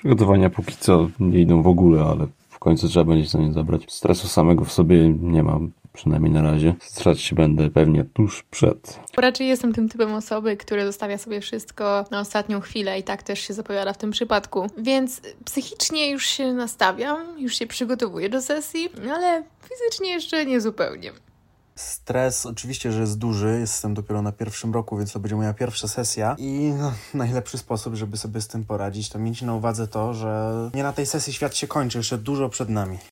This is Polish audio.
Przygotowania póki co nie idą w ogóle, ale w końcu trzeba będzie za nie zabrać. Stresu samego w sobie nie mam, przynajmniej na razie. Strać się będę pewnie tuż przed. Raczej jestem tym typem osoby, który zostawia sobie wszystko na ostatnią chwilę i tak też się zapowiada w tym przypadku. Więc psychicznie już się nastawiam, już się przygotowuję do sesji, ale fizycznie jeszcze nie zupełnie. Stres oczywiście, że jest duży, jestem dopiero na pierwszym roku, więc to będzie moja pierwsza sesja i najlepszy sposób, żeby sobie z tym poradzić, to mieć na uwadze to, że nie na tej sesji świat się kończy, jeszcze dużo przed nami.